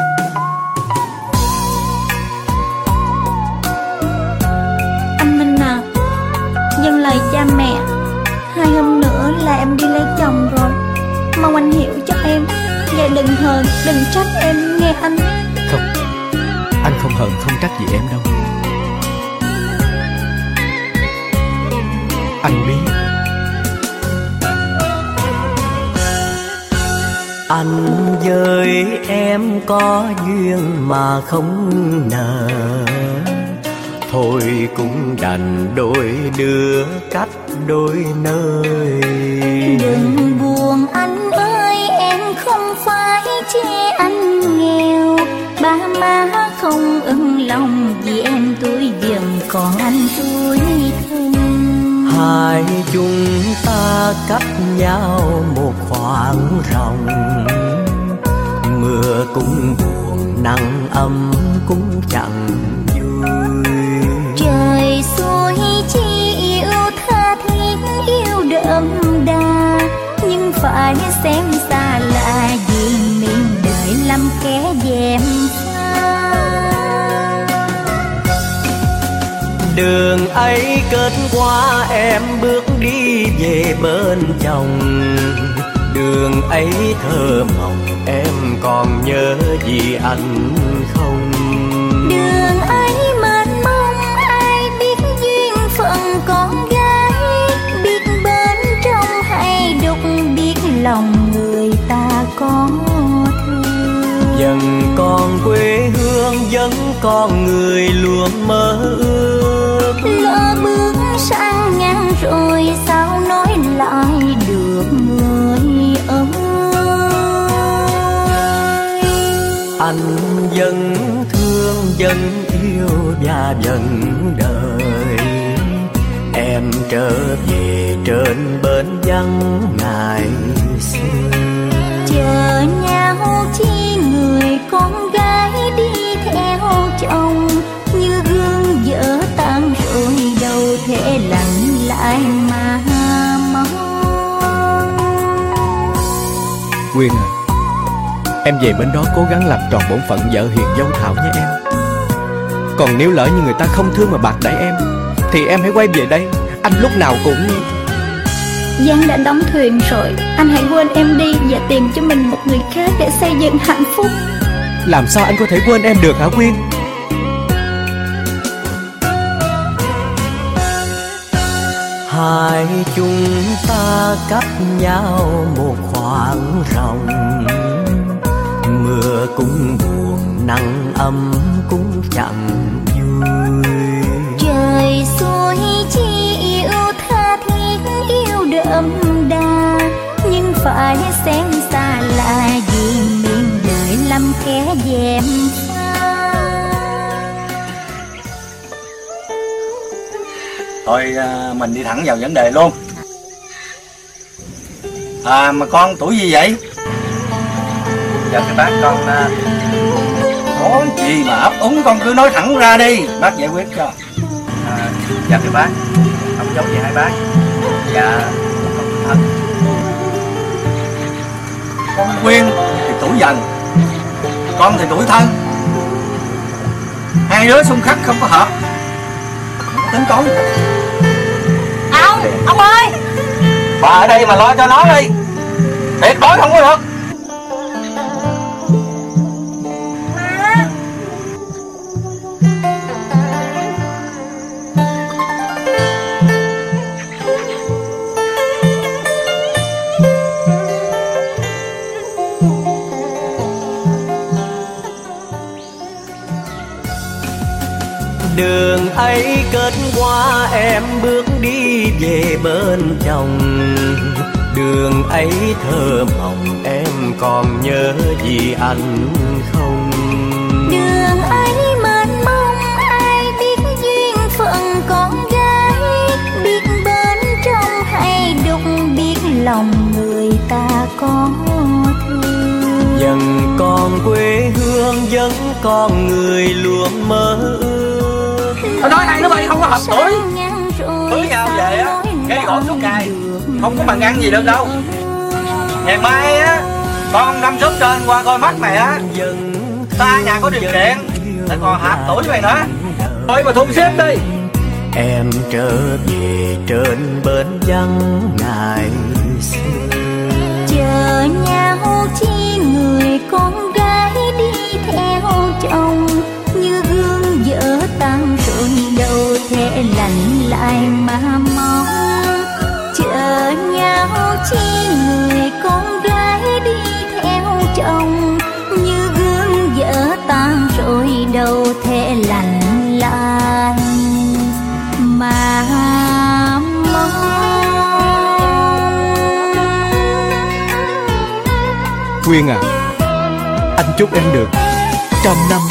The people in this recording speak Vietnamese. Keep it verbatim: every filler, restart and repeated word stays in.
Anh Minh à, dâng lời cha mẹ, hai hôm nữa là em đi lấy chồng rồi. Mong anh hiểu cho em, và đừng hờn, đừng trách em nghe anh. Không, anh không hờn không trách gì em đâu. Anh biết anh với em có duyên mà không nợ, thôi cũng đành đôi đứa cách đôi nơi. Đừng buồn anh ơi, em không phải chê anh nghèo, ba má không ưng lòng vì em tuổi dần còn anh tuổi thân. Hai chúng ta cách nhau một khoảng rộng, mưa cũng buồn nắng ấm cũng chẳng vui. Trời xuôi chi yêu tha thiết yêu đậm đà, nhưng phải xem xa lạ vì mình đợi lắm kẻ dèm pha. Đường ấy kết qua em bước đi về bên chồng, đường ấy thơ mộng em còn nhớ gì anh không? Đường ấy mênh mông ai biết duyên phận con gái, biết bên trong hay đục, biết lòng người ta có thương. Vẫn còn quê hương, vẫn còn người luôn mơ ước. Lỡ bước sang ngang rồi sao nói lại được người ơi. Anh vẫn thương, vẫn yêu và vẫn đợi em trở về trên bến vắng ngày xưa. Chờ nhau chi người con gái đi theo chồng, như gương vỡ tan rồi đâu thể lặng lại mà mong. Quyên à, em về bên đó cố gắng làm tròn bổn phận vợ hiền dâu thảo nha em. Còn nếu lỡ như người ta không thương mà bạc đãi em, thì em hãy quay về đây, anh lúc nào cũng... Giang đã đóng thuyền rồi, anh hãy quên em đi và tìm cho mình một người khác để xây dựng hạnh phúc. Làm sao anh có thể quên em được hả Quyên? Hai chúng ta cách nhau một khoảng rộng, mưa cũng buồn nắng ấm cũng chẳng vui. Trời xuôi chi yêu tha thiết yêu đậm đà, nhưng phải xem xa lạ vì mình đợi lắm kẻ dèm pha. Thôi à, mình đi thẳng vào vấn đề luôn. À mà con tuổi gì vậy? Dạ thưa bác, con à, có gì mà ấp úng con cứ nói thẳng ra đi, bác giải quyết cho. À, dạ thưa bác, không giấu gì hai bác. Dạ con thật. Con Quyên thì tuổi dần, con thì tuổi thân, hai đứa xung khắc không có hợp, không có tính toán. Ông, ông ơi, Bà ở đây mà lo cho nó đi, tuyệt đối không có được. Đường ấy kết qua em bước đi về bên chồng, đường ấy thơ mộng em còn nhớ gì anh không? Đường ấy mênh mông ai biết duyên phận con gái, biết bên trong hay đục, biết lòng người ta có thương. Vẫn còn quê hương, vẫn còn người luôn mơ ước. Tao nói hai đứa bay không có hợp tuổi, cưới nhau về á gây gỗ suốt ngày, không có bằng ăn gì được đâu. Ngày mai á con năm sớm trên qua coi mắt mày á. Vẫn ta nhà có điều kiện lại còn hạp tuổi mày nữa. Thôi mà thu xếp đi. Em trở về trên bến vắng ngày xưa. Chờ nhau chi người con gái đi theo chồng, như gương vỡ tan rồi đâu thể lành lại mà mong. Chờ nhau chi người con gái đi theo chồng, như gương vỡ tan rồi đâu thể lành lại mà mong. Quyên à, anh chúc em được trăm năm